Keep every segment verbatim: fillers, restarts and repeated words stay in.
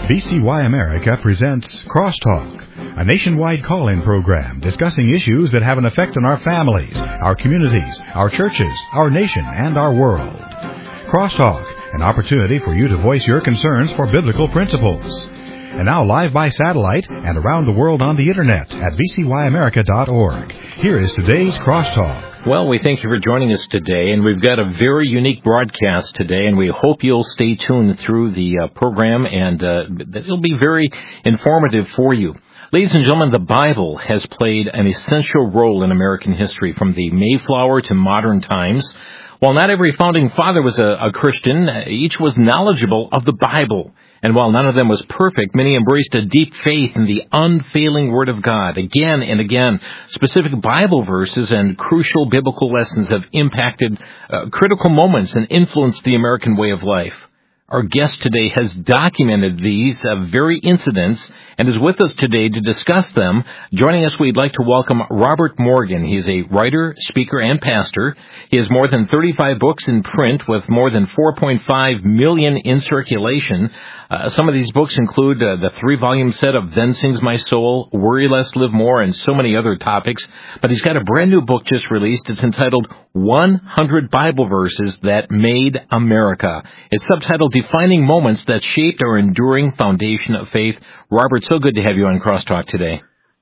V C Y America presents Crosstalk, a nationwide call-in program discussing issues that have an effect on our families, our communities, our churches, our nation, and our world. Crosstalk, an opportunity for you to voice your concerns for biblical principles. And now live by satellite and around the world on the Internet at v c y america dot org. Here is today's Crosstalk. Well, we thank you for joining us today, and we've got a very unique broadcast today, and we hope you'll stay tuned through the uh, program, and uh, it'll be very informative for you. Ladies and gentlemen, the Bible has played an essential role in American history from the Mayflower to modern times. While not every founding father was a, a Christian, each was knowledgeable of the Bible. And while none of them was perfect, many embraced a deep faith in the unfailing Word of God. Again and again, specific Bible verses and crucial biblical lessons have impacted uh, critical moments and influenced the American way of life. Our guest today has documented these uh, very incidents and is with us today to discuss them. Joining us, we'd like to welcome Robert Morgan. He's a writer, speaker, and pastor. He has more than thirty-five books in print with more than four point five million in circulation. Uh, some of these books include uh, the three-volume set of Then Sings My Soul, Worry Less, Live More, and so many other topics. But he's got a brand new book just released. It's entitled one hundred Bible Verses That Made America. It's subtitled Defining Moments That Shaped Our Enduring Foundation of Faith. Robert, so good to have you on Crosstalk today.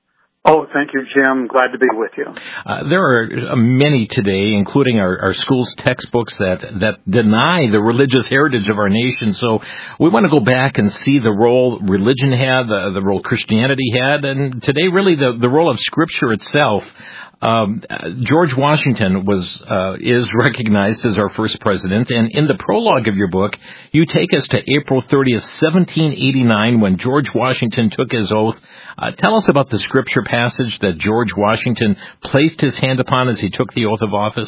Oh, thank you, Jim. Glad to be with you. Uh, there are uh, many today, including our, our schools' textbooks that, that deny the religious heritage of our nation. So we want to go back and see the role religion had, the, the role Christianity had, and today really the, the role of Scripture itself. Um, George Washington was uh, is recognized as our first president, and in the prologue of your book, you take us to April thirtieth, seventeen eighty-nine, when George Washington took his oath. Uh, tell us about the scripture passage that George Washington placed his hand upon as he took the oath of office.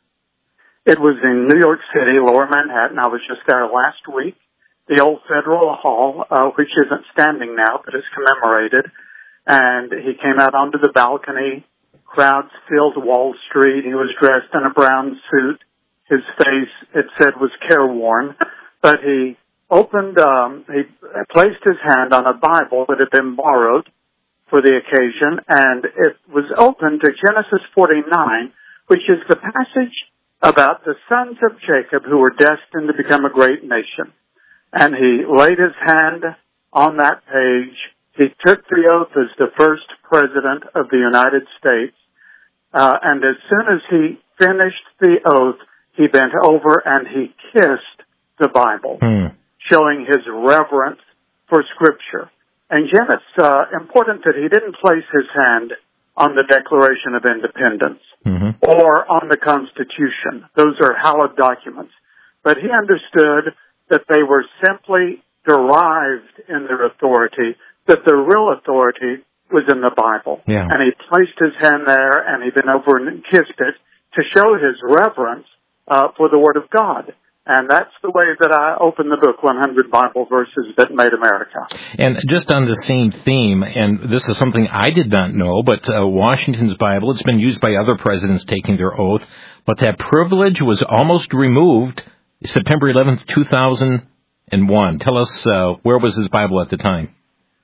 It was in New York City, Lower Manhattan. I was just there last week. The old Federal Hall, uh, which isn't standing now, but is commemorated. And he came out onto the balcony. Crowds filled Wall Street. He was dressed in a brown suit. His face, it said, was careworn. But he opened, um, he placed his hand on a Bible that had been borrowed for the occasion, and it was open to Genesis forty-nine, which is the passage about the sons of Jacob who were destined to become a great nation. And he laid his hand on that page. He took the oath as the first president of the United States. Uh, and as soon as he finished the oath, he bent over and he kissed the Bible, mm. showing his reverence for Scripture. And Jim, it's uh, important that he didn't place his hand on the Declaration of Independence mm-hmm. or on the Constitution. Those are hallowed documents. But he understood that they were simply derived in their authority, that the real authority was in the Bible. Yeah. And he placed his hand there, and he bent over and kissed it to show his reverence uh, for the Word of God. And that's the way that I open the book, one hundred Bible Verses That Made America. And just on the same theme, and this is something I did not know, but uh, Washington's Bible, it's been used by other presidents taking their oath, but that privilege was almost removed September eleventh, two thousand one. Tell us, uh, where was his Bible at the time?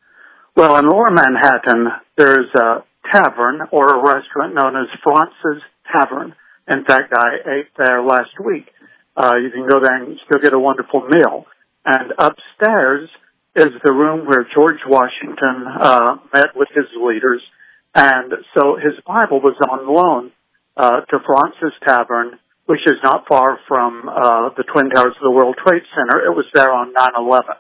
Well, in Lower Manhattan, there's a tavern or a restaurant known as Fraunces Tavern. In fact, I ate there last week. Uh, you can go there and still get a wonderful meal. And upstairs is the room where George Washington uh, met with his leaders. And so his Bible was on loan uh, to Fraunces Tavern, which is not far from uh, the Twin Towers of the World Trade Center. It was there on nine eleven.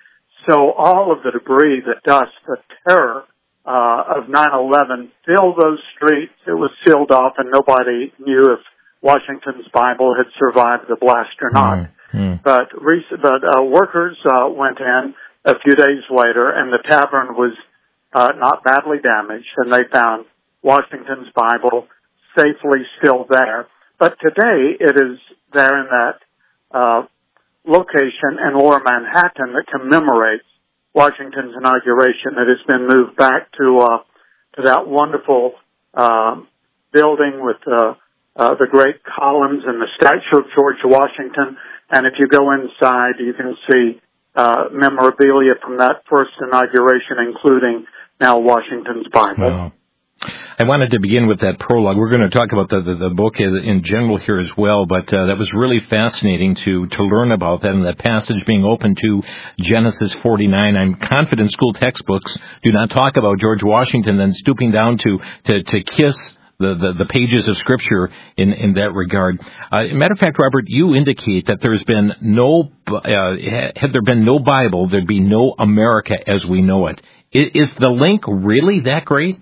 So all of the debris, the dust, the terror uh, of nine eleven filled those streets. It was sealed off, and nobody knew if Washington's Bible had survived the blast or not. Mm-hmm. But but uh, workers uh, went in a few days later, and the tavern was uh, not badly damaged, and they found Washington's Bible safely still there. But today it is there in that uh location in Lower Manhattan that commemorates Washington's inauguration. It has been moved back to uh, to that wonderful uh, building with uh, uh, the great columns and the statue of George Washington. And if you go inside, you can see uh, memorabilia from that first inauguration, including now Washington's Bible. Wow. I wanted to begin with that prologue. We're going to talk about the, the, the book in general here as well, but uh, that was really fascinating to, to learn about that, and that passage being open to Genesis forty-nine. I'm confident school textbooks do not talk about George Washington then stooping down to, to, to kiss the, the, the pages of Scripture in, in that regard. Uh, matter of fact, Robert, you indicate that there's been no, uh, had there been no Bible, there'd be no America as we know it. Is, is the link really that great?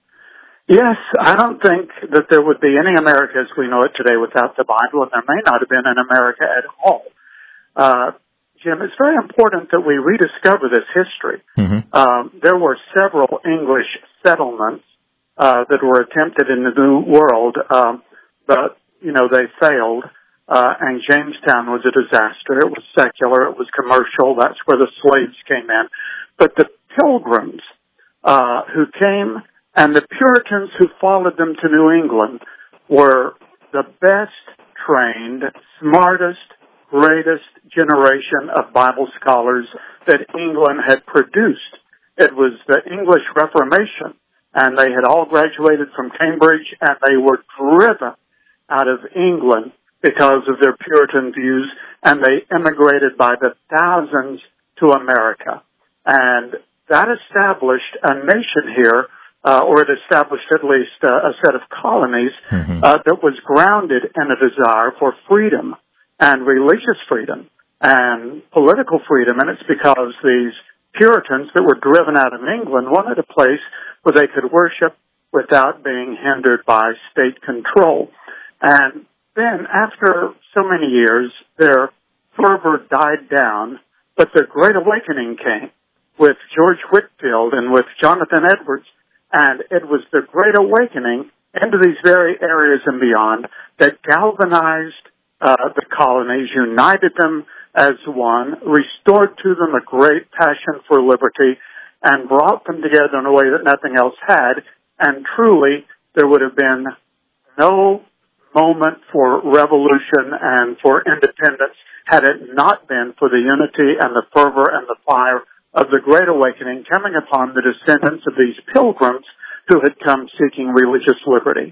Yes, I don't think that there would be any America as we know it today without the Bible, and there may not have been an America at all. Uh, Jim, it's very important that we rediscover this history. Mm-hmm. Um, there were several English settlements uh, that were attempted in the New World, um, but, you know, they failed, uh, and Jamestown was a disaster. It was secular. It was commercial. That's where the slaves came in. But the Pilgrims uh, who came and the Puritans who followed them to New England were the best trained, smartest, greatest generation of Bible scholars that England had produced. It was the English Reformation, and they had all graduated from Cambridge, and they were driven out of England because of their Puritan views, and they immigrated by the thousands to America. And that established a nation here, Uh, or it established at least uh, a set of colonies mm-hmm. uh, that was grounded in a desire for freedom and religious freedom and political freedom. And it's because these Puritans that were driven out of England wanted a place where they could worship without being hindered by state control. And then after so many years, their fervor died down, but the Great Awakening came with George Whitefield and with Jonathan Edwards. And it was the Great Awakening into these very areas and beyond that galvanized uh, the colonies, united them as one, restored to them a great passion for liberty, and brought them together in a way that nothing else had. And truly, there would have been no moment for revolution and for independence had it not been for the unity and the fervor and the fire of the Great Awakening coming upon the descendants of these pilgrims who had come seeking religious liberty.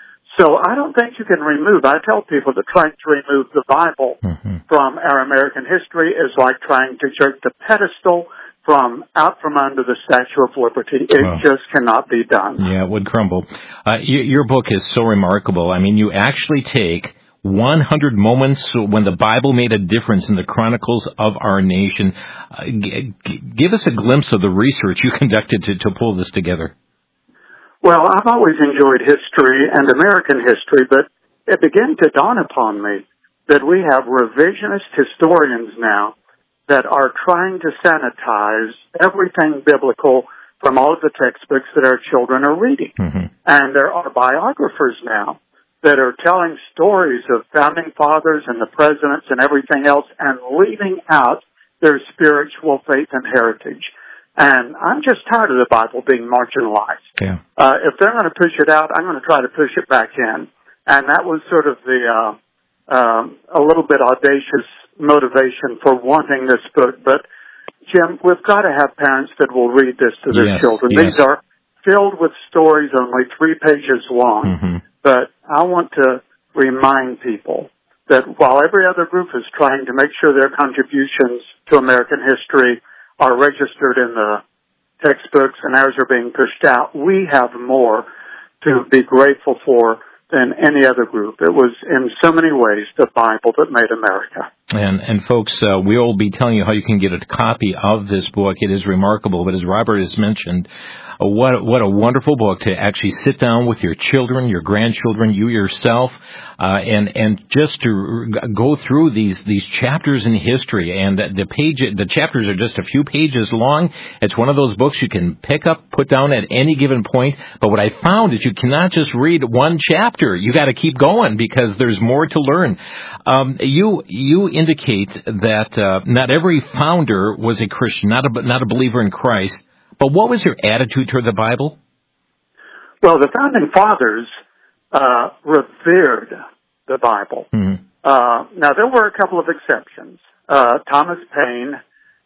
So I don't think you can remove, I tell people that trying to remove the Bible mm-hmm. from our American history is like trying to jerk the pedestal from out from under the Statue of Liberty. It wow. just cannot be done. Yeah, it would crumble. Uh, y- your book is so remarkable. I mean, you actually take one hundred moments when the Bible made a difference in the chronicles of our nation. Uh, g- g- give us a glimpse of the research you conducted to, to pull this together. Well, I've always enjoyed history and American history, but it began to dawn upon me that we have revisionist historians now that are trying to sanitize everything biblical from all of the textbooks that our children are reading. Mm-hmm. And there are biographers now that are telling stories of founding fathers and the presidents and everything else and leaving out their spiritual faith and heritage. And I'm just tired of the Bible being marginalized. Yeah. Uh, if they're going to push it out, I'm going to try to push it back in. And that was sort of the, uh, um, a little bit audacious motivation for wanting this book. But, Jim, we've got to have parents that will read this to their yes, children. Yes. These are filled with stories only three pages long. Mm-hmm. But I want to remind people that while every other group is trying to make sure their contributions to American history are registered in the textbooks and ours are being pushed out, we have more to be grateful for than any other group. It was in so many ways the Bible that made America. And, and folks, uh, we'll be telling you how you can get a copy of this book. It is remarkable, but as Robert has mentioned, uh, what, what a wonderful book to actually sit down with your children, your grandchildren, you yourself, uh, and, and just to go through these, these chapters in history. And the page, the chapters are just a few pages long. It's one of those books you can pick up, put down at any given point. But what I found is you cannot just read one chapter. You got to keep going because there's more to learn. Um, you, you indicate that uh, not every founder was a Christian, not a not a believer in Christ. But what was your attitude toward the Bible? Well, the founding fathers uh, revered the Bible. Mm-hmm. Uh, now, there were a couple of exceptions. Uh, Thomas Paine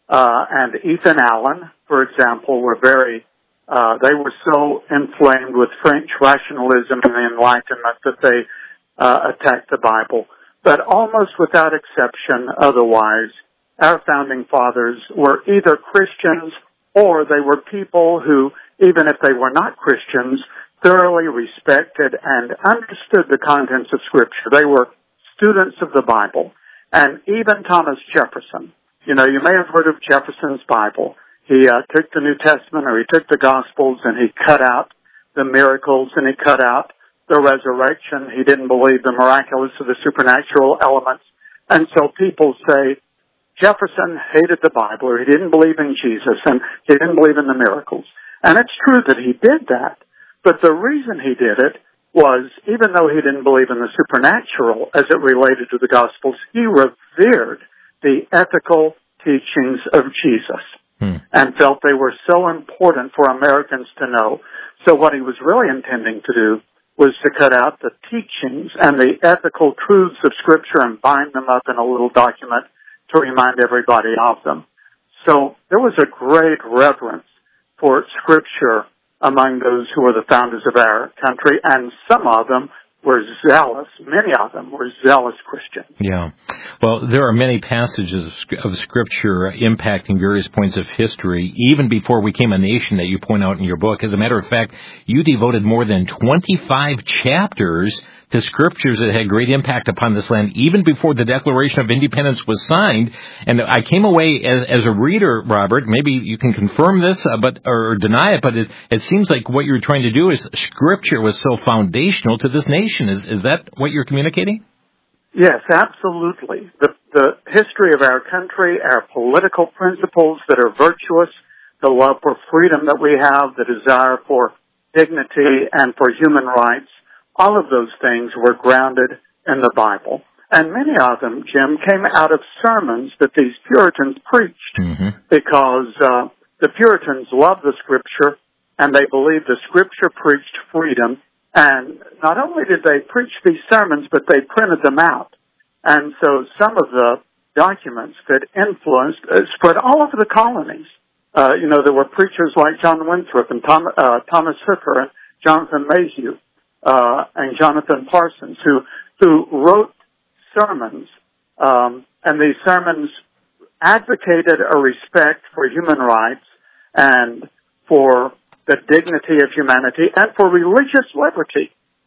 uh, and Ethan Allen, for example, were very, uh, they were so inflamed with French rationalism and the Enlightenment that they uh, attacked the Bible. But almost without exception, otherwise, our founding fathers were either Christians or they were people who, even if they were not Christians, thoroughly respected and understood the contents of Scripture. They were students of the Bible. And even Thomas Jefferson, you know, you may have heard of Jefferson's Bible. He uh, took the New Testament or he took the Gospels and he cut out the miracles and he cut out the resurrection. He didn't believe the miraculous or the supernatural elements. And so people say Jefferson hated the Bible, or he didn't believe in Jesus, and he didn't believe in the miracles. And it's true that he did that. But the reason he did it was, even though he didn't believe in the supernatural as it related to the Gospels, he revered the ethical teachings of Jesus hmm. and felt they were so important for Americans to know. So what he was really intending to do was to cut out the teachings and the ethical truths of Scripture and bind them up in a little document to remind everybody of them. So there was a great reverence for Scripture among those who were the founders of our country, and some of them were zealous, many of them were zealous Christians. Yeah. Well, there are many passages of Scripture impacting various points of history, even before we became a nation, that you point out in your book. As a matter of fact, you devoted more than twenty-five chapters to Scriptures that had great impact upon this land, even before the Declaration of Independence was signed. And I came away as, as a reader, Robert, maybe you can confirm this uh, but or deny it, but it, it seems like what you're trying to do is Scripture was so foundational to this nation. Is, is that what you're communicating? Yes, absolutely. The, the history of our country, our political principles that are virtuous, the love for freedom that we have, the desire for dignity and for human rights, all of those things were grounded in the Bible. And many of them, Jim, came out of sermons that these Puritans preached mm-hmm. because uh, the Puritans loved the Scripture and they believed the Scripture preached freedom. And not only did they preach these sermons, but they printed them out. And so some of the documents that influenced, uh, spread all over the colonies. Uh, you know, there were preachers like John Winthrop and Tom, uh, Thomas Hooker and Jonathan Mayhew. Uh, and Jonathan Parsons, who who wrote sermons, um, and these sermons advocated a respect for human rights and for the dignity of humanity and for religious liberty.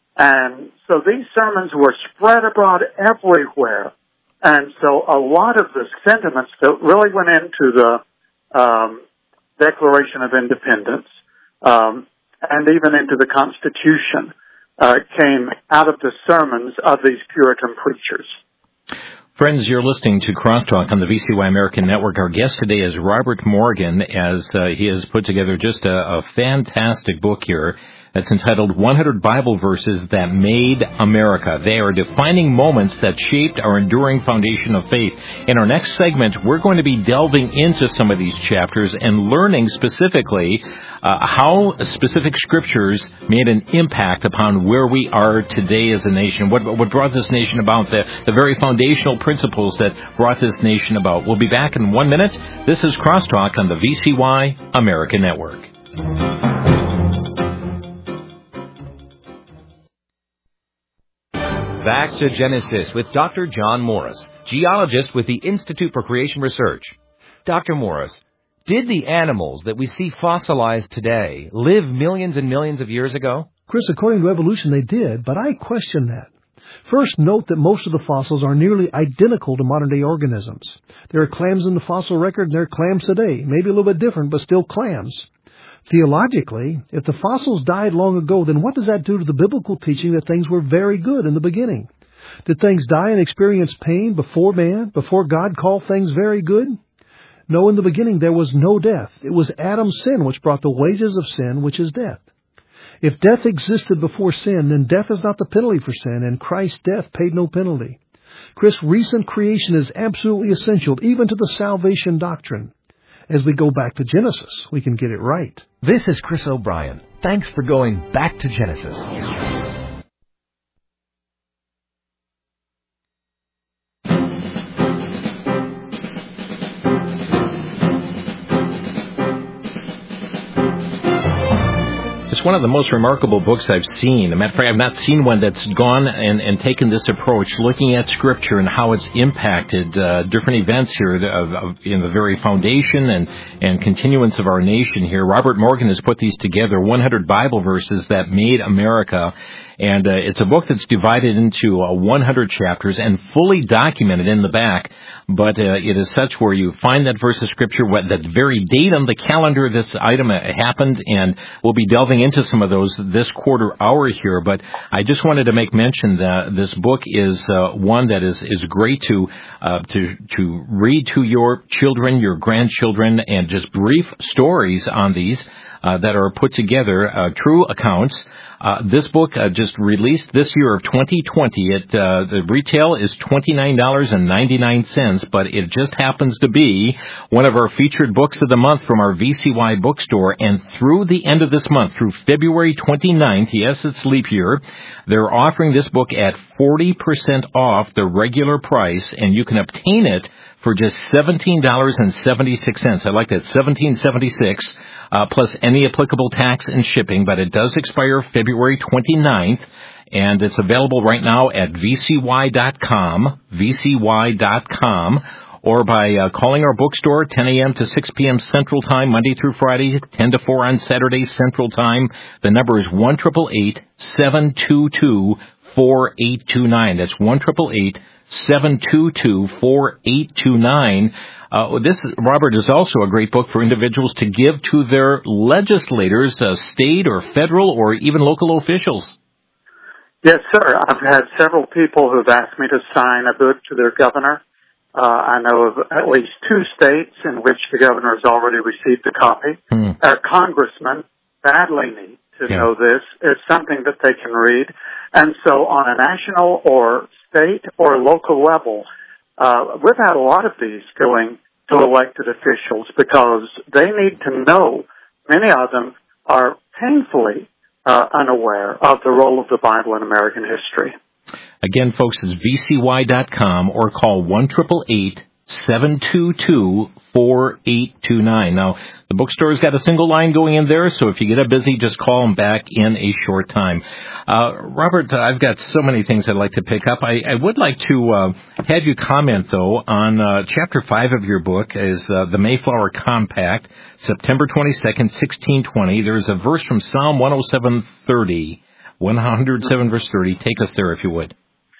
And so these sermons were spread abroad everywhere. And so a lot of the sentiments that really went into the um, Declaration of Independence um, and even into the Constitution Uh, came out of the sermons of these Puritan preachers. Friends, you're listening to Crosstalk on the V C Y American Network. Our guest today is Robert Morgan, as uh, he has put together just a, a fantastic book here that's entitled one hundred Bible Verses That Made America. They are defining moments that shaped our enduring foundation of faith. In our next segment, we're going to be delving into some of these chapters and learning specifically uh, how specific Scriptures made an impact upon where we are today as a nation, what, what brought this nation about, the, the very foundational principles that brought this nation about. We'll be back in one minute. This is Crosstalk on the V C Y American Network. Back to Genesis with Doctor John Morris, geologist with the Institute for Creation Research. Doctor Morris, did the animals that we see fossilized today live millions and millions of years ago? Chris, according to evolution, they did, but I question that. First, note that most of the fossils are nearly identical to modern-day organisms. There are clams in the fossil record, and there are clams today. Maybe a little bit different, but still clams. Theologically, if the fossils died long ago, then what does that do to the biblical teaching that things were very good in the beginning? Did things die and experience pain before man, before God called things very good? No, in the beginning there was no death. It was Adam's sin which brought the wages of sin, which is death. If death existed before sin, then death is not the penalty for sin, and Christ's death paid no penalty. Chris, recent creation is absolutely essential, even to the salvation doctrine. As we go back to Genesis, we can get it right. This is Chris O'Brien. Thanks for going back to Genesis. one of the most remarkable books I've seen. As a matter of fact, I've not seen one that's gone and, and taken this approach, looking at Scripture and how it's impacted uh, different events here of, of, in the very foundation and, and continuance of our nation here. Robert Morgan has put these together, one hundred Bible verses that made America. And uh, it's a book that's divided into uh, one hundred chapters and fully documented in the back. But uh, it is such where you find that verse of Scripture, what that very date on the calendar this item happened, and we'll be delving into some of those this quarter hour here. But I just wanted to make mention that this book is uh, one that is, is great to uh, to to read to your children, your grandchildren, and just brief stories on these uh, that are put together, uh, true accounts. Uh, this book uh, just released this year of twenty twenty. It, uh, the retail is twenty-nine dollars and ninety-nine cents, but it just happens to be one of our featured books of the month from our V C Y bookstore. And through the end of this month, through February twenty-ninth, yes, it's leap year, they're offering this book at forty percent off the regular price, and you can obtain it for just seventeen dollars and seventy-six cents. I like that, seventeen dollars and seventy-six cents, uh, plus any applicable tax and shipping, but it does expire February twenty-ninth, and it's available right now at V C Y dot com, V C Y dot com, or by uh, calling our bookstore ten a.m. to six p.m. Central Time, Monday through Friday, ten to four on Saturday Central Time. The number is one eight eight eight, seven two two, four eight two nine. That's one eight eight eight, seven two two, four eight two nine. Uh, this, Robert, is also a great book for individuals to give to their legislators, uh, state or federal or even local officials. Yes, sir. I've had several people who've asked me to sign a book to their governor. Uh, I know of at least two states in which the governor has already received a copy. Hmm. Our congressmen badly need to yeah. know this. It's something that they can read. And so on a national or state or local level, uh, we've had a lot of these going to elected officials because they need to know. Many of them are painfully uh, unaware of the role of the Bible in American history. Again, folks, it's V C Y dot com or call one eight eight eight, seven two two, four eight two nine. Now, the bookstore's got a single line going in there, so if you get up busy, just call them back in a short time. Uh, Robert, I've got so many things I'd like to pick up. I, I would like to uh, have you comment, though, on uh, Chapter five of your book, is uh, the Mayflower Compact, September twenty-second, sixteen twenty. There's a verse from Psalm one oh seven thirty, one oh seven verse thirty. Take us there, if you would.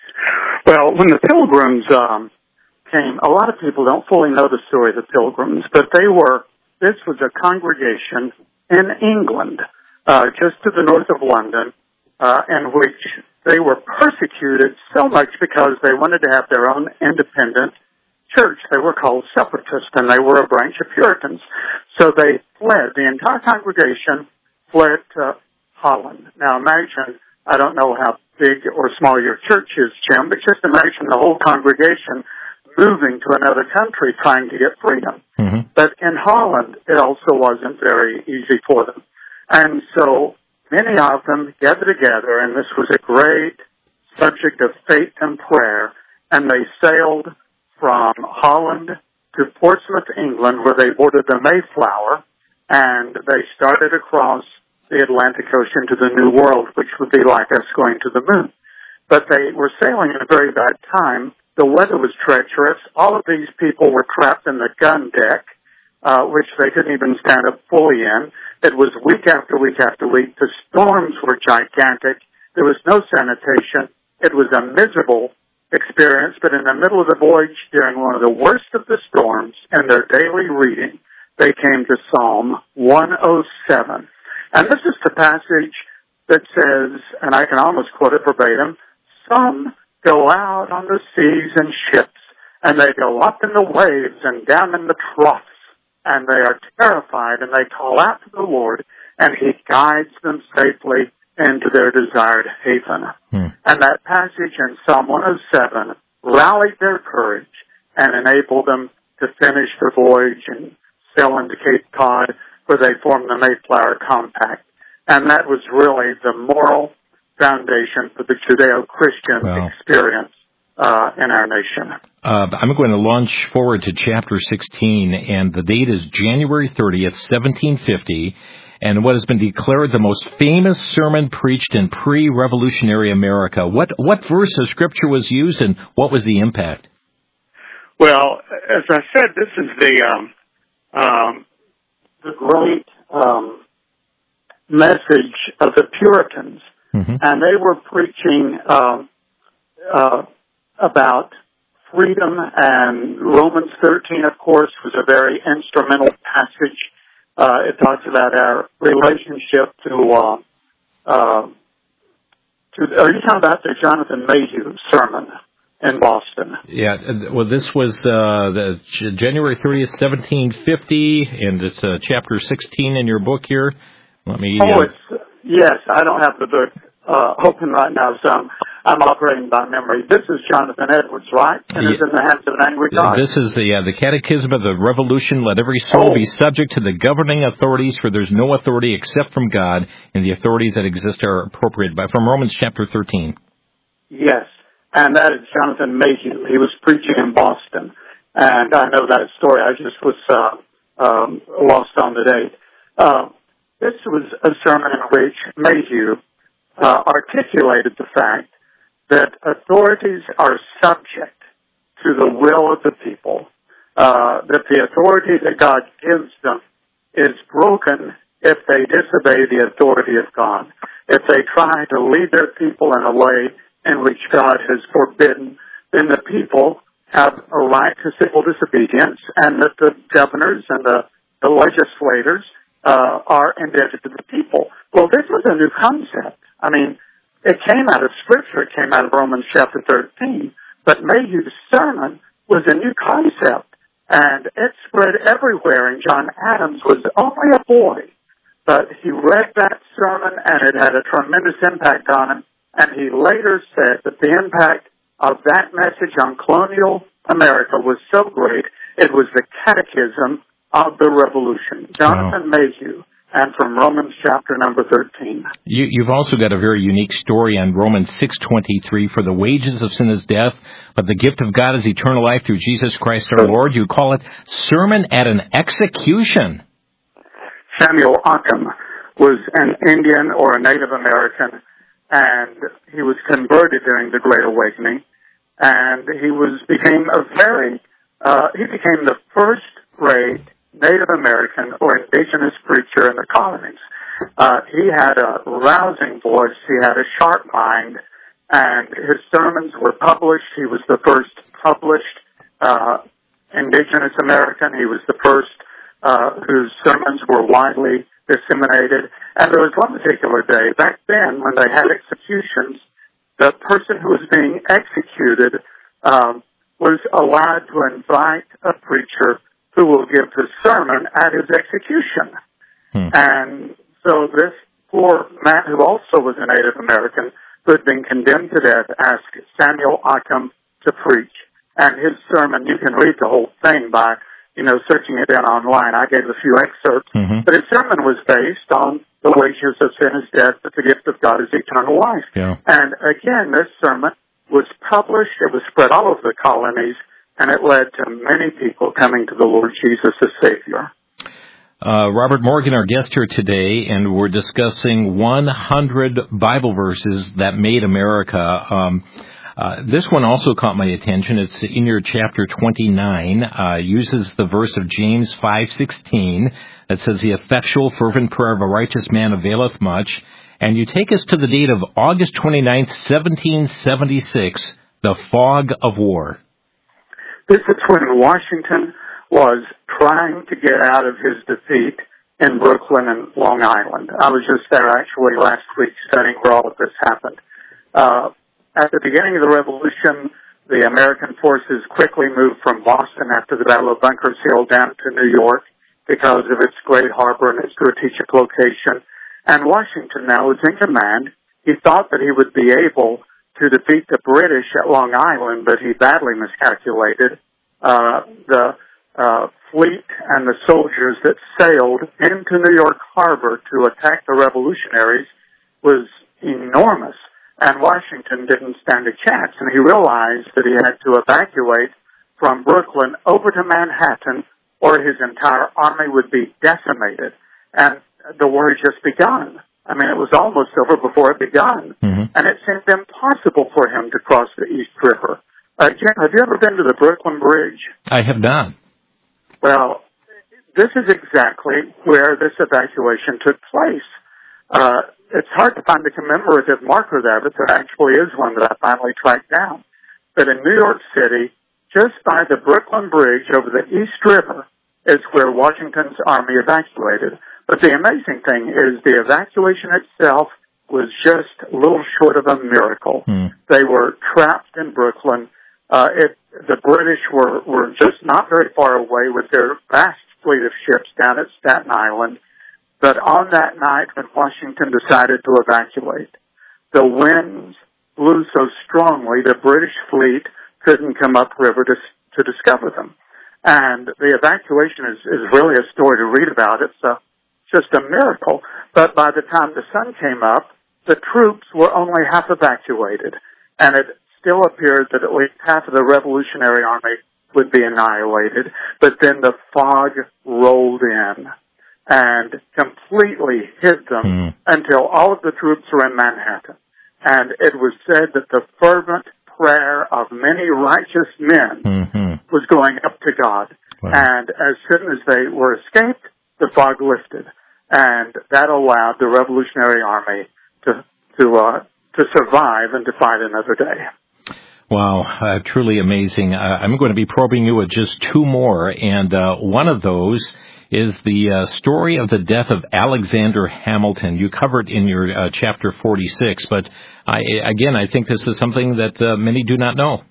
Well, when the Pilgrims um, came, a lot of people don't fully know the story of the Pilgrims, but they were, this was a congregation in England, uh, just to the north of London, uh, in which they were persecuted so much because they wanted to have their own independent church. They were called separatists, and they were a branch of Puritans. So they fled. The entire congregation fled to Holland. Now imagine, I don't know how big or small your church is, Jim, but just imagine the whole congregation moving to another country trying to get freedom. Mm-hmm. But in Holland, it also wasn't very easy for them. And so many of them gathered together, and this was a great subject of faith and prayer, and they sailed from Holland to Portsmouth, England, where they boarded the Mayflower, and they started across the Atlantic Ocean to the New World, which would be like us going to the moon. But they were sailing at a very bad time. The weather was treacherous. All of these people were trapped in the gun deck, uh, which they couldn't even stand up fully in. It was week after week after week. The storms were gigantic. There was no sanitation. It was a miserable experience, but in the middle of the voyage, during one of the worst of the storms, in their daily reading, they came to Psalm one oh seven. And this is the passage that says, and I can almost quote it verbatim, some go out on the seas in ships, and they go up in the waves and down in the troughs, and they are terrified, and they call out to the Lord, and He guides them safely into their desired haven. Hmm. And that passage in Psalm one oh seven rallied their courage and enabled them to finish their voyage and sail into Cape Cod, where they formed the Mayflower Compact. And that was really the moral foundation for the Judeo-Christian wow. experience uh, in our nation. Uh, I'm going to launch forward to Chapter sixteen, and the date is January thirtieth, seventeen fifty. and what has been declared the most famous sermon preached in pre-revolutionary America. What what verse of Scripture was used, and what was the impact? Well, as I said, this is the um, um, the great um, message of the Puritans, mm-hmm. and they were preaching um, uh, about freedom, and Romans thirteen, of course, was a very instrumental passage. Uh, it talks about our relationship to, uh, uh, to, are you talking about the Jonathan Mayhew sermon in Boston? Yeah, well, this was uh, the January thirtieth, seventeen fifty, and it's uh, chapter sixteen in your book here. Let me... Oh, uh, it's, yes, I don't have the book uh, open right now, so I'm, I'm operating by memory. This is Jonathan Edwards, right? And yeah. it's in the hands of an angry God. This is the, uh, the Catechism of the Revolution. Let every soul oh. be subject to the governing authorities, for there's no authority except from God, and the authorities that exist are appropriate. By, from Romans chapter thirteen. Yes, and that is Jonathan Mayhew. He was preaching in Boston, and I know that story. I just was uh, um, lost on the date. Uh, this was a sermon in which Mayhew uh, articulated the fact that authorities are subject to the will of the people, uh, that the authority that God gives them is broken if they disobey the authority of God, if they try to lead their people in a way in which God has forbidden, then the people have a right to civil disobedience, and that the governors and the, the legislators uh, are indebted to the people. Well, this was a new concept. I mean, it came out of Scripture. It came out of Romans chapter thirteen. But Mayhew's sermon was a new concept, and it spread everywhere. And John Adams was only a boy, but he read that sermon, and it had a tremendous impact on him. And he later said that the impact of that message on colonial America was so great, it was the catechism of the revolution. Jonathan wow. Mayhew. And from Romans chapter number thirteen. You, you've also got a very unique story on Romans six twenty-three. For the wages of sin is death, but the gift of God is eternal life through Jesus Christ our Lord. You call it Sermon at an Execution. Samuel Occam was an Indian or a Native American, and he was converted during the Great Awakening. And he was became a very, uh, he became the first great Native American or indigenous preacher in the colonies. Uh, he had a rousing voice. He had a sharp mind, and his sermons were published. He was the first published uh, indigenous American. He was the first uh, whose sermons were widely disseminated. And there was one particular day back then when they had executions, the person who was being executed um, was allowed to invite a preacher who will give the sermon at his execution. Hmm. And so this poor man, who also was a Native American, who had been condemned to death, asked Samuel Occam to preach. And his sermon, you can read the whole thing by, you know, searching it down online. I gave a few excerpts. Mm-hmm. But his sermon was based on the wages of sin is death, but the gift of God is eternal life. Yeah. And again, this sermon was published. It was spread all over the colonies, and it led to many people coming to the Lord Jesus as Savior. Uh, Robert Morgan, our guest here today, and we're discussing one hundred Bible verses that made America. Um, uh, this one also caught my attention. It's in your chapter twenty-nine. Uh, uses the verse of James five sixteen that says, "The effectual, fervent prayer of a righteous man availeth much." And you take us to the date of August twenty-ninth, seventeen seventy-six, the fog of war. This is when Washington was trying to get out of his defeat in Brooklyn and Long Island. I was just there actually last week studying where all of this happened. Uh, at the beginning of the Revolution, the American forces quickly moved from Boston after the Battle of Bunker's Hill down to New York because of its great harbor and its strategic location. And Washington now was in command. He thought that he would be able to defeat the British at Long Island, but he badly miscalculated. Uh, the uh, fleet and the soldiers that sailed into New York Harbor to attack the revolutionaries was enormous, and Washington didn't stand a chance, and he realized that he had to evacuate from Brooklyn over to Manhattan, or his entire army would be decimated. And the war had just begun. I mean, it was almost over before it begun. Mm-hmm. And it seemed impossible for him to cross the East River. Uh, Jim, have you ever been to the Brooklyn Bridge? I have not. Well, this is exactly where this evacuation took place. Uh, it's hard to find a commemorative marker there, but there actually is one that I finally tracked down. But in New York City, just by the Brooklyn Bridge over the East River is where Washington's army evacuated. But the amazing thing is the evacuation itself was just a little short of a miracle. Hmm. They were trapped in Brooklyn. Uh, it, the British were, were just not very far away with their vast fleet of ships down at Staten Island. But on that night when Washington decided to evacuate, the winds blew so strongly the British fleet couldn't come upriver to, to discover them. And the evacuation is, is really a story to read about. It's a, just a miracle. But by the time the sun came up, the troops were only half evacuated. And it still appeared that at least half of the Revolutionary Army would be annihilated. But then the fog rolled in and completely hid them mm. until all of the troops were in Manhattan. And it was said that the fervent prayer of many righteous men mm-hmm. was going up to God. Wow. And as soon as they were escaped, the fog lifted. And that allowed the Revolutionary Army to to uh, to survive and to fight another day. Wow, uh, truly amazing. Uh, I'm going to be probing you with just two more, and uh, one of those is the uh, story of the death of Alexander Hamilton. You covered in your uh, chapter forty-six, but I, again, I think this is something that uh, many do not know.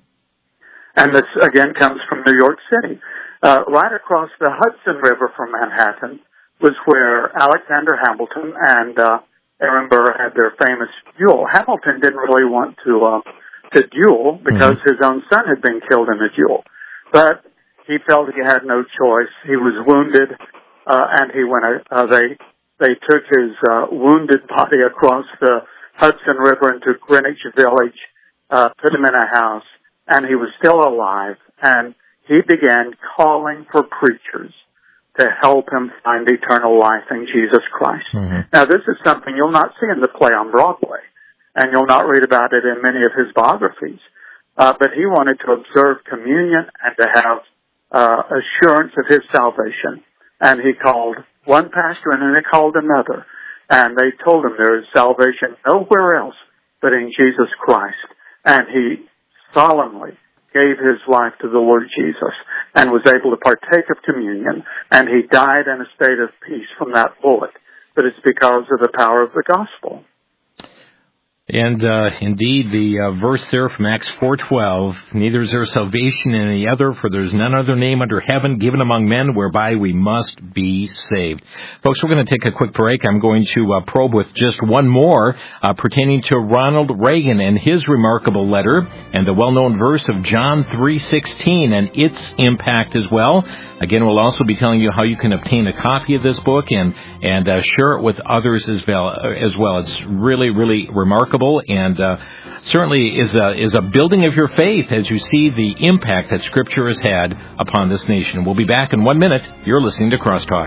And this, again, comes from New York City. Uh, right across the Hudson River from Manhattan was where Alexander Hamilton and uh, Aaron Burr had their famous duel. Hamilton didn't really want to uh, to duel because mm-hmm. his own son had been killed in the duel. But he felt he had no choice. He was wounded, uh, and he went. Uh, they they took his uh, wounded body across the Hudson River into Greenwich Village, uh, put him in a house, and he was still alive. And he began calling for preachers to help him find eternal life in Jesus Christ. Mm-hmm. Now, this is something you'll not see in the play on Broadway, and you'll not read about it in many of his biographies. Uh, but he wanted to observe communion and to have uh, assurance of his salvation. And he called one pastor and then he called another. And they told him there is salvation nowhere else but in Jesus Christ. And he solemnly gave his life to the Lord Jesus and was able to partake of communion. And he died in a state of peace from that bullet. But it's because of the power of the gospel. And uh, indeed, the uh, verse there from Acts four twelve, neither is there salvation in any other, for there is none other name under heaven given among men whereby we must be saved. Folks, we're going to take a quick break. I'm going to uh, probe with just one more uh, pertaining to Ronald Reagan and his remarkable letter and the well-known verse of John three sixteen and its impact as well. Again, we'll also be telling you how you can obtain a copy of this book and and uh, share it with others as well. As well, it's really, really remarkable. And uh, certainly is a, is a building of your faith as you see the impact that Scripture has had upon this nation. We'll be back in one minute. You're listening to Crosstalk.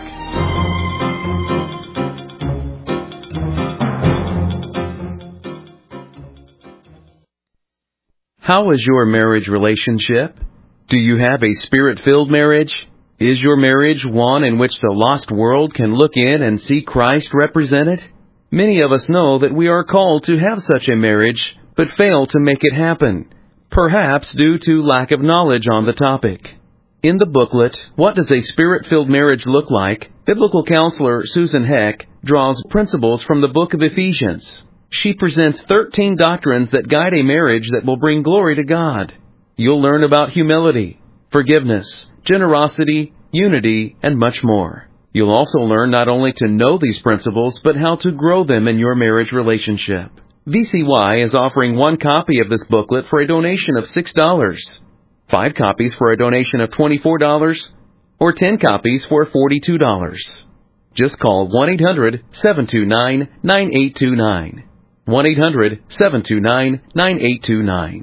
How is your marriage relationship? Do you have a Spirit-filled marriage? Is your marriage one in which the lost world can look in and see Christ represented? Many of us know that we are called to have such a marriage, but fail to make it happen, perhaps due to lack of knowledge on the topic. In the booklet, What Does a Spirit-Filled Marriage Look Like?, biblical counselor Susan Heck draws principles from the book of Ephesians. She presents thirteen doctrines that guide a marriage that will bring glory to God. You'll learn about humility, forgiveness, generosity, unity, and much more. You'll also learn not only to know these principles, but how to grow them in your marriage relationship. V C Y is offering one copy of this booklet for a donation of six dollars, five copies for a donation of twenty-four dollars, or ten copies for forty-two dollars. Just call one eight hundred seven two nine nine eight two nine. one eight hundred seven two nine nine eight two nine.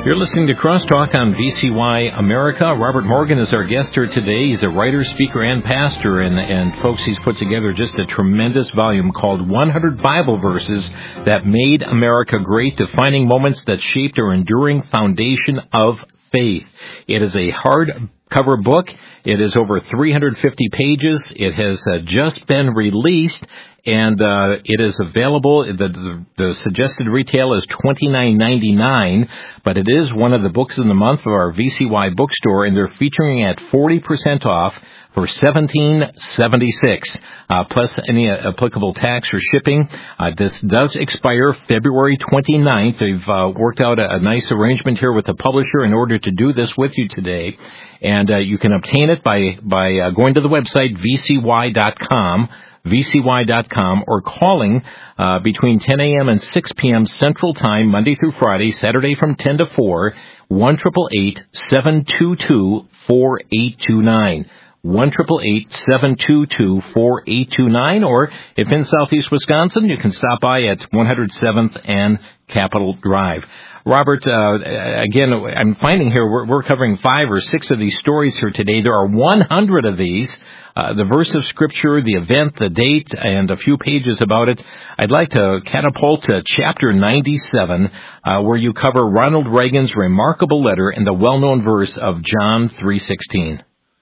You're listening to Crosstalk on V C Y America. Robert Morgan is our guest here today. He's a writer, speaker, and pastor, and, and folks, he's put together just a tremendous volume called one hundred Bible Verses That Made America Great, defining moments that shaped our enduring foundation of faith. It is a hardcover book. It is over three hundred fifty pages. It has uh, just been released, and uh, it is available. The, the, the suggested retail is twenty-nine ninety-nine, but it is one of the books in the month of our V C Y bookstore, and they're featuring at forty percent off for seventeen seventy-six, uh, plus any uh, applicable tax or shipping. Uh, this does expire February twenty-ninth. They've uh, worked out a, a nice arrangement here with the publisher in order to do this with you today, and uh, you can obtain it by by uh, going to the website v c y dot com. v c y dot com, or calling uh, between ten a.m. and six p.m. Central Time, Monday through Friday, Saturday from ten to four, one eight eight eight, seven two two, four eight two nine. one eight eight eight, seven two two, four eight two nine, or if in southeast Wisconsin, you can stop by at one oh seventh and Capitol Drive. Robert, uh, again, I'm finding here we're, we're covering five or six of these stories here today. There are one hundred of these, uh, the verse of Scripture, the event, the date, and a few pages about it. I'd like to catapult to chapter ninety-seven, uh, where you cover Ronald Reagan's remarkable letter and the well-known verse of John three sixteen.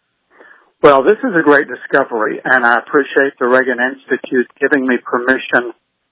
Well, this is a great discovery, and I appreciate the Reagan Institute giving me permission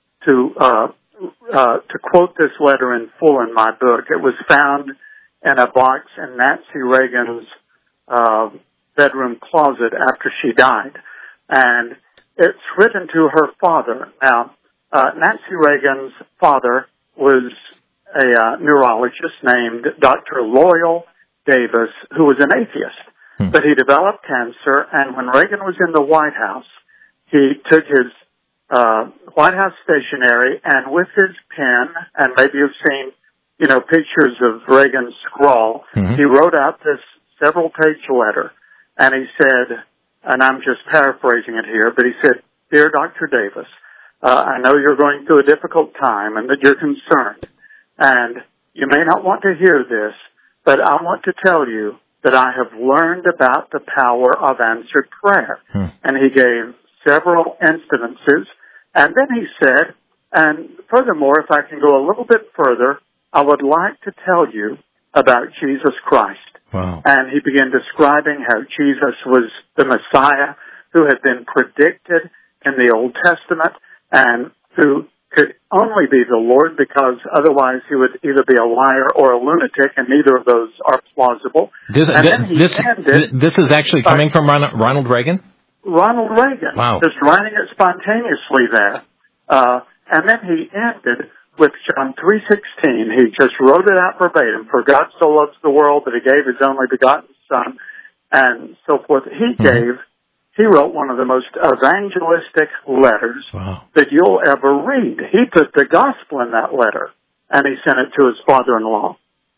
to uh, uh, to quote this letter in full in my book. It was found in a box in Nancy Reagan's uh, bedroom closet after she died, and it's written to her father. Now, uh, Nancy Reagan's father was a uh, neurologist named Doctor Loyal Davis, who was an atheist. But he developed cancer, and when Reagan was in the White House, he took his uh, White House stationery, and with his pen, and maybe you've seen, you know, pictures of Reagan's scrawl, mm-hmm. he wrote out this several-page letter, and he said, and I'm just paraphrasing it here, but he said, "Dear Doctor Davis, uh, I know you're going through a difficult time and that you're concerned, and you may not want to hear this, but I want to tell you that I have learned about the power of answered prayer." Hmm. And he gave several instances. And then he said, and furthermore, if I can go a little bit further, I would like to tell you about Jesus Christ. Wow. And he began describing how Jesus was the Messiah who had been predicted in the Old Testament and who could only be the Lord, because otherwise he would either be a liar or a lunatic, and neither of those are plausible. This, this, ended, this is actually coming from Ronald Reagan? Ronald Reagan. Wow. Just writing it spontaneously there. Uh, and then he ended with John three sixteen. He just wrote it out verbatim. "For God so loves the world that he gave his only begotten Son," and so forth. He mm-hmm. gave He wrote one of the most evangelistic letters wow. that you'll ever read. He put the gospel in that letter, and he sent it to his father-in-law.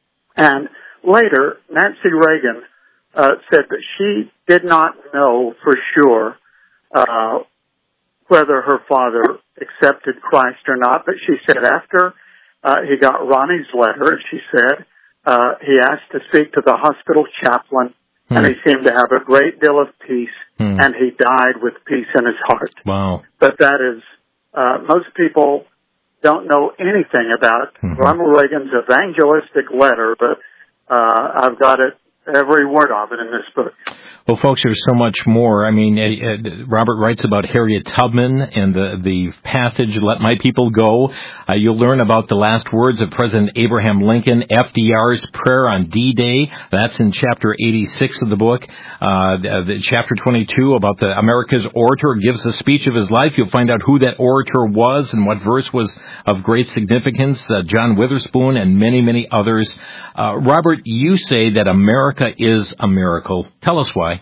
And later, Nancy Reagan uh, said that she did not know for sure uh, whether her father accepted Christ or not, but she said after uh, he got Ronnie's letter, she said, uh, he asked to speak to the hospital chaplain, Hmm. and he seemed to have a great deal of peace, hmm. and he died with peace in his heart. Wow. But that is, uh, most people don't know anything about mm-hmm. Ronald Reagan's evangelistic letter, but uh, I've got it, every word of it in this book. Well, folks, there's so much more. I mean, uh, Robert writes about Harriet Tubman and the, the passage, "Let my people go." Uh, you'll learn about the last words of President Abraham Lincoln, F D R's prayer on D-Day. That's in chapter eighty-six of the book. Uh, the, the chapter twenty-two about the America's orator gives a speech of his life. You'll find out who that orator was and what verse was of great significance, uh, John Witherspoon and many, many others. Uh, Robert, you say that America is a miracle. Tell us why.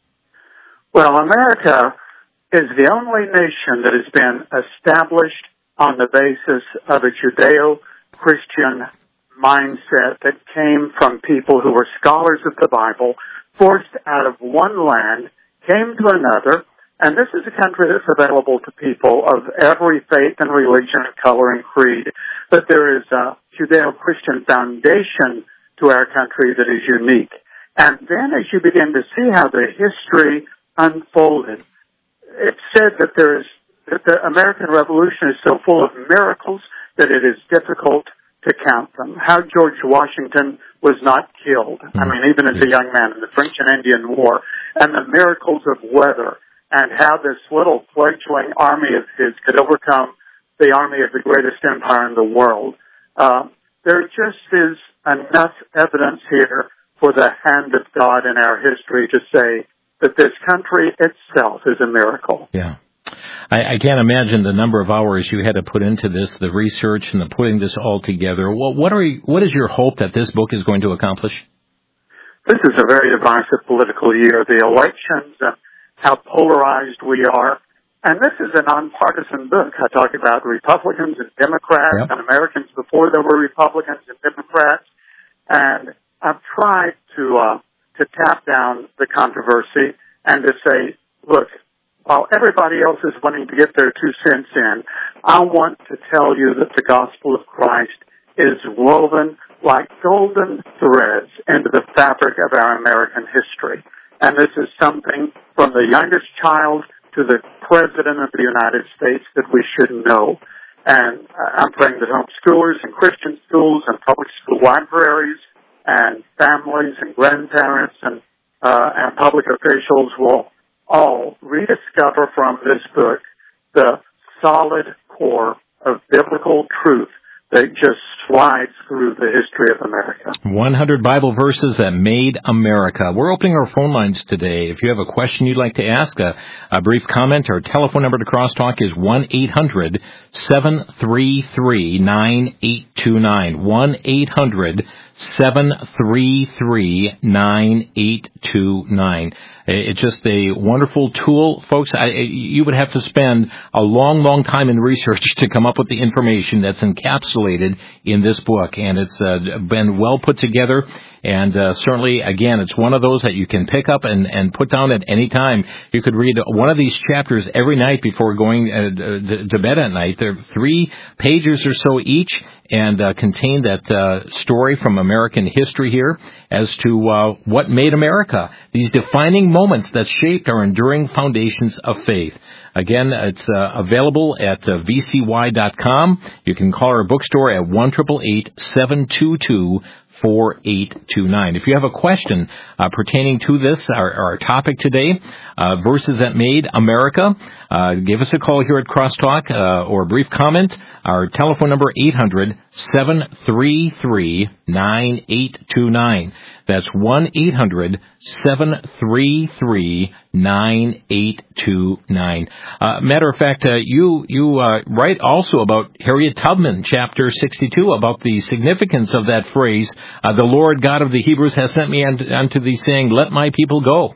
Well, America is the only nation that has been established on the basis of a Judeo-Christian mindset that came from people who were scholars of the Bible, forced out of one land, came to another, and this is a country that's available to people of every faith and religion, color, and creed. But there is a Judeo-Christian foundation to our country that is unique. And then as you begin to see how the history unfolded, it's said that there is, that the American Revolution is so full of miracles that it is difficult to count them. How George Washington was not killed. I mean, even as a young man in the French and Indian War, and the miracles of weather, and how this little fledgling army of his could overcome the army of the greatest empire in the world. Uh, there just is enough evidence here for the hand of God in our history to say that this country itself is a miracle. Yeah. I, I can't imagine the number of hours you had to put into this, the research and the putting this all together. What, what are you, what is your hope that this book is going to accomplish? This is a very divisive political year. The elections and how polarized we are. And this is a nonpartisan book. I talk about Republicans and Democrats yep. and Americans before there were Republicans and Democrats. And I've tried to uh, to tap down the controversy and to say, look, while everybody else is wanting to get their two cents in, I want to tell you that the gospel of Christ is woven like golden threads into the fabric of our American history. And this is something from the youngest child to the President of the United States that we should know. And I'm praying that homeschoolers and Christian schools and public school libraries and families and grandparents and, uh, and public officials will all rediscover from this book the solid core of biblical truth that just slides through the history of America. one hundred Bible verses that made America. We're opening our phone lines today. If you have a question you'd like to ask, a, a brief comment, our telephone number to Crosstalk is one eight hundred seven three three nine eight two nine. one eight hundred seven three three nine eight two nine. It's just a wonderful tool, folks. I, you would have to spend a long, long time in research to come up with the information that's encapsulated in this book, and it's uh, been well put together. And uh, certainly, again, it's one of those that you can pick up and, and put down at any time. You could read one of these chapters every night before going uh, to bed at night. They're three pages or so each, and uh, contain that uh, story from American history here as to uh, what made America, these defining moments that shaped our enduring foundations of faith. Again, it's uh, available at uh, v c y dot com. You can call our bookstore at one eight eight eight, seven two two, four eight two nine. If you have a question uh, pertaining to this, our, our topic today, uh, verses that made America, uh, give us a call here at Crosstalk uh, or a brief comment. Our telephone number eight hundred seven three three nine eight two nine. That's one eight hundred seven three three nine eight two nine. Uh, matter of fact, uh, you you uh, write also about Harriet Tubman, chapter sixty-two, about the significance of that phrase, uh, the Lord God of the Hebrews has sent me unto, unto thee, saying, let my people go.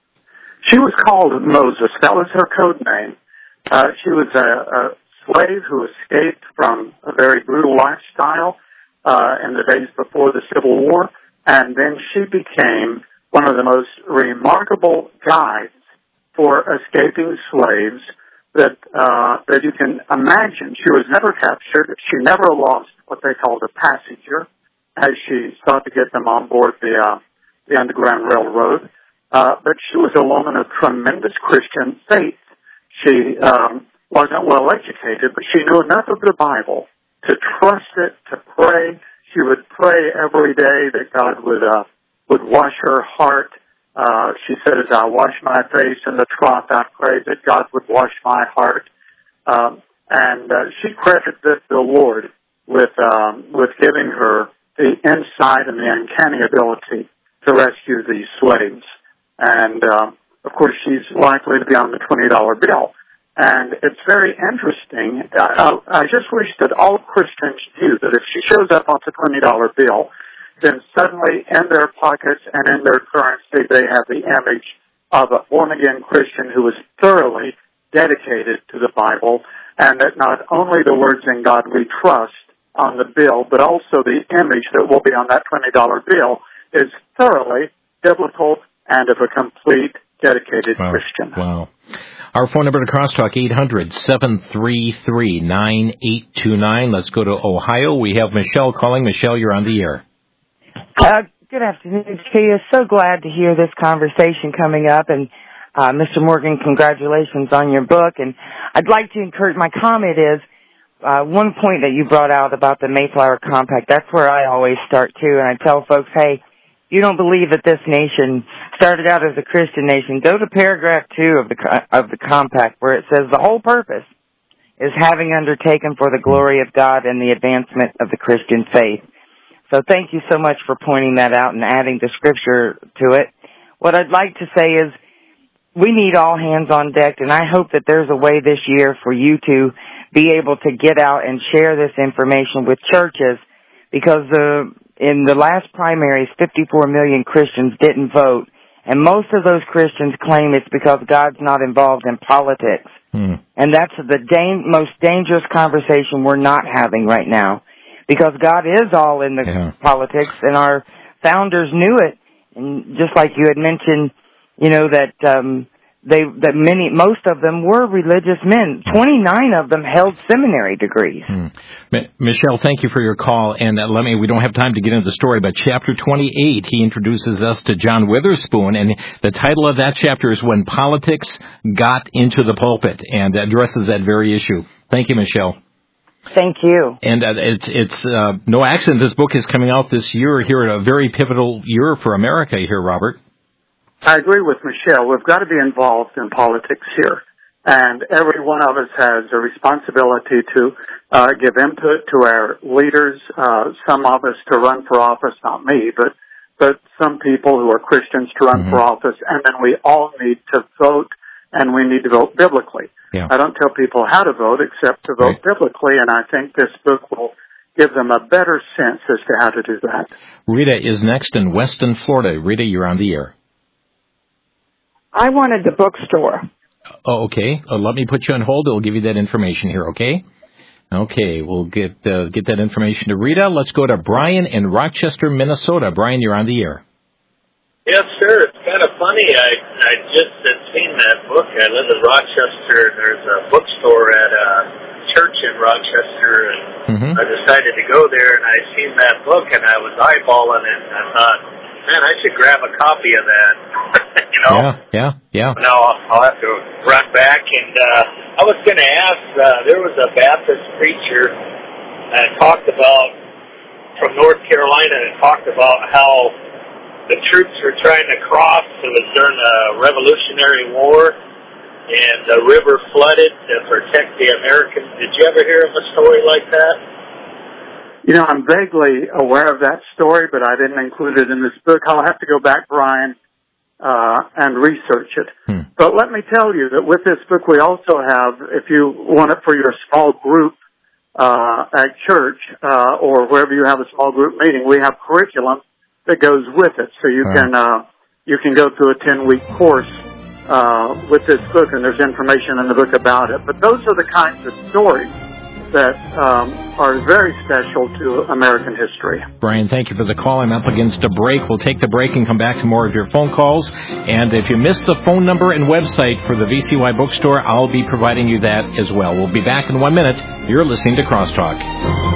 She was called Moses. That was her code name. Uh, she was a, a slave who escaped from a very brutal lifestyle uh, in the days before the Civil War. And then she became one of the most remarkable guides for escaping slaves that uh, that you can imagine. She was never captured. She never lost what they called a passenger as she sought to get them on board the uh, the Underground Railroad. Uh, but she was a woman of tremendous Christian faith. She um, wasn't well educated, but she knew enough of the Bible to trust it, to pray. She would pray every day that God would uh, would wash her heart. Uh, she said, as I wash my face in the trough, I pray that God would wash my heart. Um, and uh, she credited the Lord with um, with giving her the insight and the uncanny ability to rescue these slaves. And, uh, of course, she's likely to be on the twenty dollar bill. And it's very interesting. I, I just wish that all Christians knew that if she shows up on the twenty dollar bill, then suddenly in their pockets and in their currency they have the image of a born-again Christian who is thoroughly dedicated to the Bible, and that not only the words in God we trust on the bill, but also the image that will be on that twenty dollar bill is thoroughly biblical and of a complete, dedicated wow. Christian. Wow. Our phone number to Crosstalk, eight hundred seven three three nine eight two nine. Let's go to Ohio. We have Michelle calling. Michelle, you're on the air. Uh, good afternoon to you. So glad to hear this conversation coming up. And uh, Mister Morgan, congratulations on your book. And I'd like to encourage, my comment is, uh, one point that you brought out about the Mayflower Compact, that's where I always start too. And I tell folks, hey, you don't believe that this nation started out as a Christian nation, go to paragraph two of the of the compact where it says the whole purpose is having undertaken for the glory of God and the advancement of the Christian faith. So thank you so much for pointing that out and adding the scripture to it. What I'd like to say is we need all hands on deck, and I hope that there's a way this year for you to be able to get out and share this information with churches, because the in the last primaries, fifty-four million Christians didn't vote, and most of those Christians claim it's because God's not involved in politics. Hmm. And that's the da- most dangerous conversation we're not having right now, because God is all in the yeah. politics, and our founders knew it. And just like you had mentioned, you know, that um, they that many, most of them were religious men. twenty-nine of them held seminary degrees. Hmm. M- Michelle, thank you for your call. And uh, let me, we don't have time to get into the story, but chapter twenty-eight, he introduces us to John Witherspoon, and the title of that chapter is When Politics Got into the Pulpit, and addresses that very issue. Thank you, Michelle. Thank you. And uh, it's it's uh, no accident this book is coming out this year here at a very pivotal year for America here, Robert. I agree with Michelle. We've got to be involved in politics here. And every one of us has a responsibility to uh, give input to our leaders, uh, some of us to run for office, not me, but but some people who are Christians to run mm-hmm. for office. And then we all need to vote, and we need to vote biblically. Yeah. I don't tell people how to vote except to vote right. biblically, and I think this book will give them a better sense as to how to do that. Rita is next in Weston, Florida. Rita, you're on the air. I wanted the bookstore. Oh, okay. Uh, let me put you on hold. We'll give you that information here, okay? Okay, we'll get uh, get that information to Rita. Let's go to Brian in Rochester, Minnesota. Brian, you're on the air. Yes, sir. It's kind of funny. I I just had seen that book. I live in Rochester, and there's a bookstore at a church in Rochester, and mm-hmm. I decided to go there, and I seen that book, and I was eyeballing it, and I thought, man, I should grab a copy of that. you know? Yeah, yeah, yeah. Now I'll, I'll have to run back, and uh, I was going to ask, uh, there was a Baptist preacher that talked about, from North Carolina, and talked about how the troops were trying to cross. It was during the Revolutionary War, and the river flooded to protect the Americans. Did you ever hear of a story like that? You know, I'm vaguely aware of that story, but I didn't include it in this book. I'll have to go back, Brian, uh, and research it. Hmm. But let me tell you that with this book, we also have, if you want it for your small group uh, at church uh, or wherever you have a small group meeting, we have curriculum that goes with it. So you can uh, you can go through a ten-week course uh, with this book, and there's information in the book about it. But those are the kinds of stories that um, are very special to American history. Brian, thank you for the call. I'm up against a break. We'll take the break and come back to more of your phone calls. And if you missed the phone number and website for the V C Y bookstore, I'll be providing you that as well. We'll be back in one minute. You're listening to Crosstalk.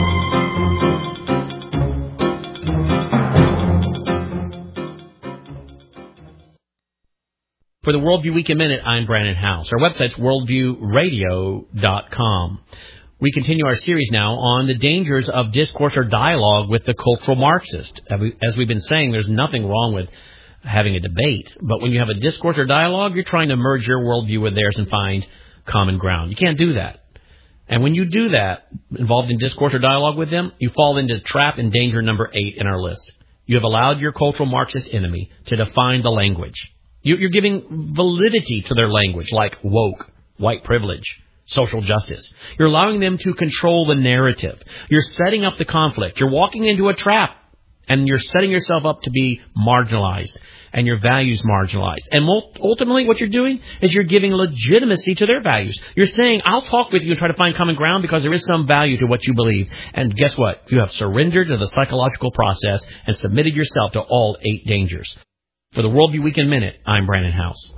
For the Worldview Week in Minute, I'm Brandon House. Our website's worldview radio dot com. We continue our series now on the dangers of discourse or dialogue with the cultural Marxist. As we've been saying, there's nothing wrong with having a debate, but when you have a discourse or dialogue, you're trying to merge your worldview with theirs and find common ground. You can't do that. And when you do that, involved in discourse or dialogue with them, you fall into trap and danger number eight in our list. You have allowed your cultural Marxist enemy to define the language. You're giving validity to their language, like woke, white privilege, social justice. You're allowing them to control the narrative. You're setting up the conflict. You're walking into a trap, and you're setting yourself up to be marginalized, and your values marginalized. And ultimately what you're doing is you're giving legitimacy to their values. You're saying, I'll talk with you and try to find common ground because there is some value to what you believe. And guess what? You have surrendered to the psychological process and submitted yourself to all eight dangers. For the Worldview Week in Minute, I'm Brandon House.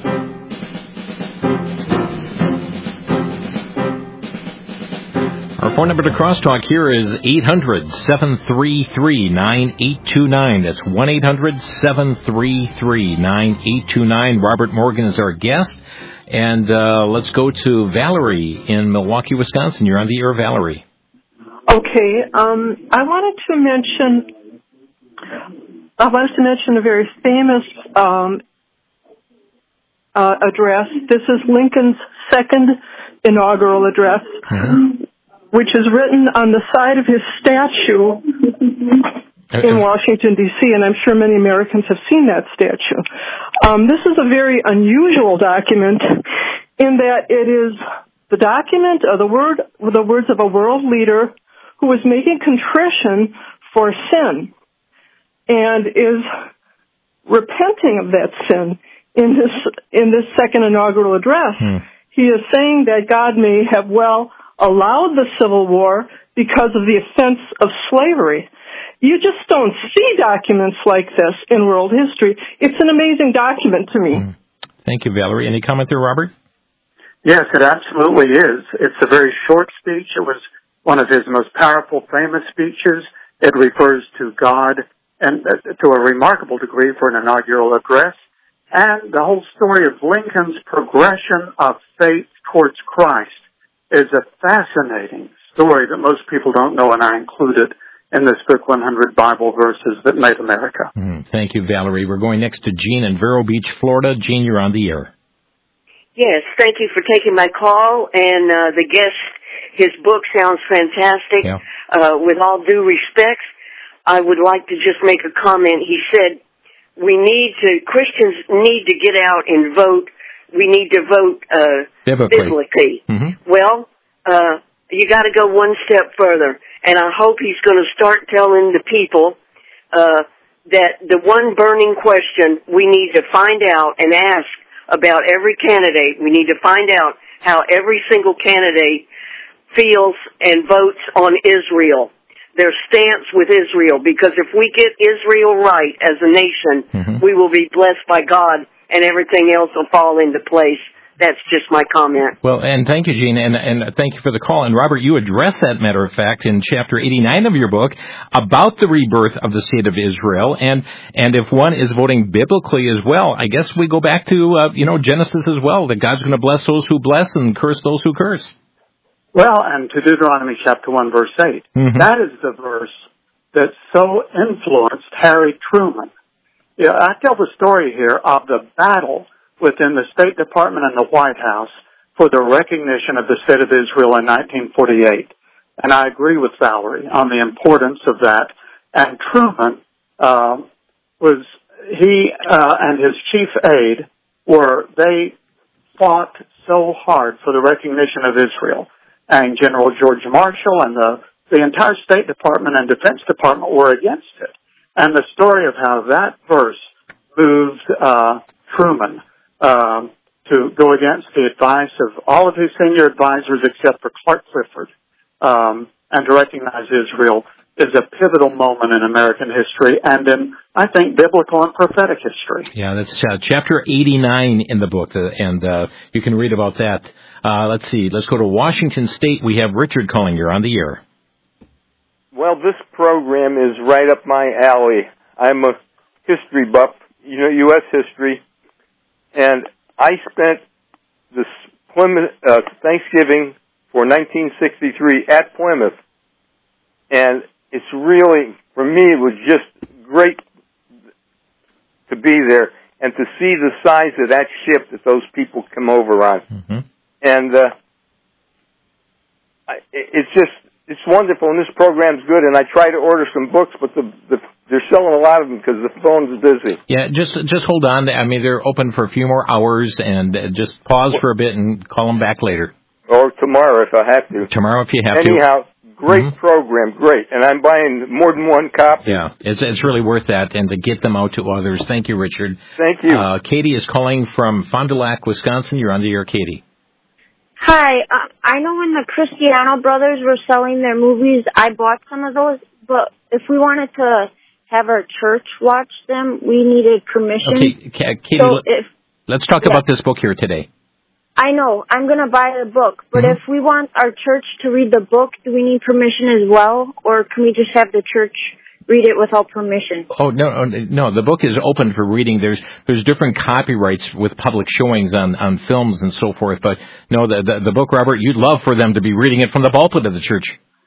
Our Our phone number to Crosstalk here is eight hundred, seven three three, nine eight two nine. That's one eight hundred, seven three three, nine eight two nine. Robert Morgan is our guest. And uh, let's go to Valerie in Milwaukee, Wisconsin. You're on the air, Valerie. Okay. Um, I wanted to mention, I wanted to mention a very famous um, uh, address. This is Lincoln's second inaugural address, mm-hmm. which is written on the side of his statue in Washington, D C, and I'm sure many Americans have seen that statue. Um, this is a very unusual document in that it is the document of the word, the words of a world leader who is making contrition for sin and is repenting of that sin in this in this second inaugural address. Hmm. He is saying that God may have well allowed the Civil War because of the offense of slavery. You just don't see documents like this in world history. It's an amazing document to me. Hmm. Thank you, Valerie. Any comment there, Robert? Yes, it absolutely is. It's a very short speech. It was one of his most powerful, famous speeches. It refers to God and uh, to a remarkable degree for an inaugural address. And the whole story of Lincoln's progression of faith towards Christ is a fascinating story that most people don't know, and I included in this book, one hundred Bible Verses That Made America. Mm, thank you, Valerie. We're going next to Gene in Vero Beach, Florida. Gene, you're on the air. Yes, thank you for taking my call, and uh, the guest, his book sounds fantastic. Yeah. Uh, with all due respect, I would like to just make a comment. He said, we need to, Christians need to get out and vote. We need to vote uh, biblically. biblically. Mm-hmm. Well, uh, you got to go one step further, and I hope he's going to start telling the people uh, that the one burning question we need to find out and ask about every candidate, we need to find out how every single candidate feels and votes on Israel, their stance with Israel, because if we get Israel right as a nation, mm-hmm. we will be blessed by God and everything else will fall into place. That's just my comment. Well, and thank you, Gene, and, and thank you for the call. And Robert, you address that, matter of fact, in chapter eighty-nine of your book about the rebirth of the state of Israel. And and if one is voting biblically as well, I guess we go back to, uh, you know, Genesis as well, that God's going to bless those who bless and curse those who curse. Well, and to Deuteronomy chapter one, verse eight. Mm-hmm. That is the verse that so influenced Harry Truman. Yeah, I tell the story here of the battle within the State Department and the White House for the recognition of the State of Israel in nineteen forty-eight. And I agree with Valerie on the importance of that. And Truman uh, was, he uh, and his chief aide were, they fought so hard for the recognition of Israel. And General George Marshall and the, the entire State Department and Defense Department were against it. And the story of how that verse moved uh, Truman Um, to go against the advice of all of his senior advisors except for Clark Clifford, um, and to recognize Israel is a pivotal moment in American history and in, I think, biblical and prophetic history. Yeah, that's uh, chapter eighty-nine in the book, uh, and uh, you can read about that. Uh, let's see. Let's go to Washington State. We have Richard calling. You're on the air. Well, this program is right up my alley. I'm a history buff, you know, U S history. And I spent this Plymouth uh, Thanksgiving for nineteen sixty-three at Plymouth, and it's really, for me, it was just great to be there and to see the size of that ship that those people come over on. Mm-hmm. And uh, I, it's just, it's wonderful, and this program's good, and I try to order some books, but the, the they're selling a lot of them because the phone's busy. Yeah, just just hold on. I mean, they're open for a few more hours, and just pause for a bit and call them back later. Or tomorrow if I have to. Tomorrow if you have Anyhow, to. Anyhow, great mm-hmm. program, great. And I'm buying more than one copy. Yeah, it's it's really worth that, and to get them out to others. Thank you, Richard. Thank you. Uh, Katie is calling from Fond du Lac, Wisconsin. You're on the air, Katie. Hi, uh, I know when the Cristiano brothers were selling their movies, I bought some of those, but if we wanted to have our church watch them, we needed permission. Okay, Katie, so if, let's talk yeah. about this book here today. I know. I'm going to buy the book. But Mm-hmm. if we want our church to read the book, do we need permission as well? Or can we just have the church read it without permission? Oh, no, no, the book is open for reading. There's there's different copyrights with public showings on, on films and so forth. But, no, the, the, the book, Robert, you'd love for them to be reading it from the pulpit of the church.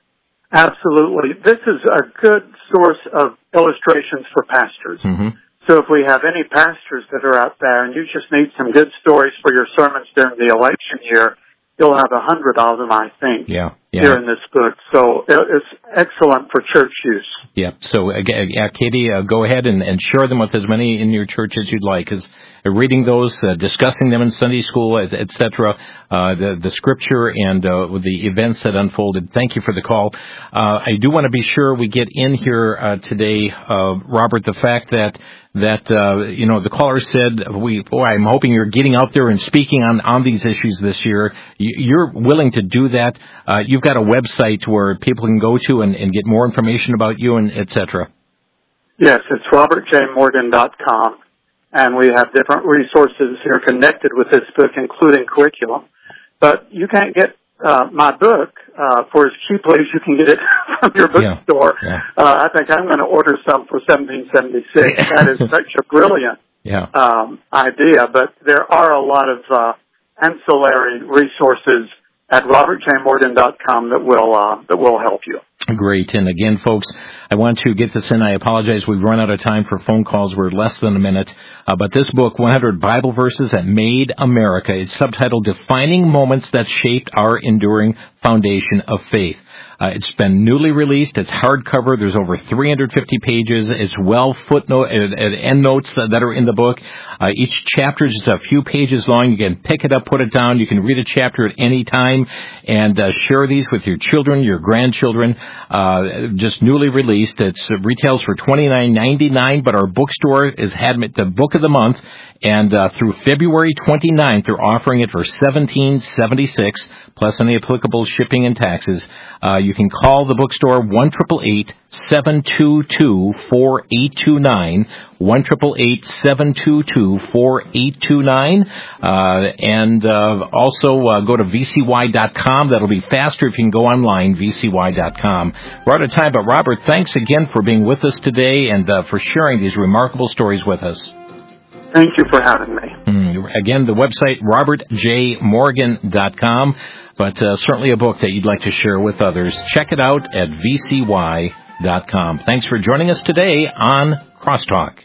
Absolutely. This is a good source of illustrations for pastors. Mm-hmm. So if we have any pastors that are out there and you just need some good stories for your sermons during the election year, you'll have a hundred of them, I think, yeah, yeah. here in this book. So it's excellent for church use. Yeah. So, uh, yeah, Katie, uh, go ahead and, and share them with as many in your church as you'd like. Because uh, reading those, uh, discussing them in Sunday school, et cetera, uh, the, the scripture and uh, the events that unfolded. Thank you for the call. Uh, I do want to be sure we get in here uh, today, uh, Robert, the fact that that, uh, you know, the caller said, we, boy, I'm hoping you're getting out there and speaking on, on these issues this year. You're willing to do that. Uh, you've got a website where people can go to and, and get more information about you and et cetera. Yes, it's robert j morgan dot com, and we have different resources here connected with this book, including curriculum. But you can't get uh, my book uh, for as cheaply as you can get it from your bookstore. Yeah. Yeah. Uh, I think I'm going to order some for seventeen seventy-six. That is such a brilliant yeah. um, idea. But there are a lot of uh, ancillary resources at robert j morgan dot com that will uh, that will help you. Great. And again, folks, I want to get this in. I apologize. We've run out of time for phone calls. We're less than a minute. Uh, but this book, one hundred Bible Verses That Made America, it's subtitled Defining Moments That Shaped Our Enduring Foundation of Faith. Uh, it's been newly released. It's hardcover. There's over three hundred fifty pages. It's well footnote and, and endnotes uh, that are in the book. Uh, each chapter is just a few pages long. You can pick it up, put it down. You can read a chapter at any time and uh, share these with your children, your grandchildren. Uh, just newly released. It's uh, retails for twenty-nine ninety-nine, but our bookstore is had the book of the month, and uh, through February twenty-ninth, they're offering it for seventeen seventy-six plus any applicable shipping and taxes. Uh, you can call the bookstore one eight eight eight, seven two two, four eight two nine, one eight eight eight, seven two two, four eight two nine, uh, and uh, also uh, go to v c y dot com. That'll be faster if you can go online, v c y dot com. We're out of time, but Robert, thanks again for being with us today and uh, for sharing these remarkable stories with us. Thank you for having me. Mm, again, the website, robert j morgan dot com, but uh, certainly a book that you'd like to share with others. Check it out at v c y dot com. Thanks for joining us today on Crosstalk.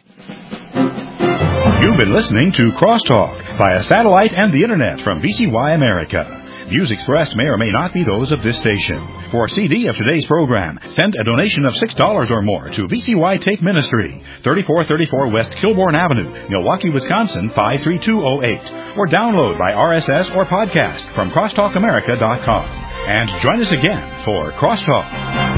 You've been listening to Crosstalk via satellite and the Internet from V C Y America. Views expressed may or may not be those of this station. For a C D of today's program, send a donation of six dollars or more to V C Y Take Ministry, thirty-four thirty-four West Kilbourne Avenue, Milwaukee, Wisconsin, five three two oh eight. Or download by R S S or podcast from crosstalk america dot com. And join us again for Crosstalk.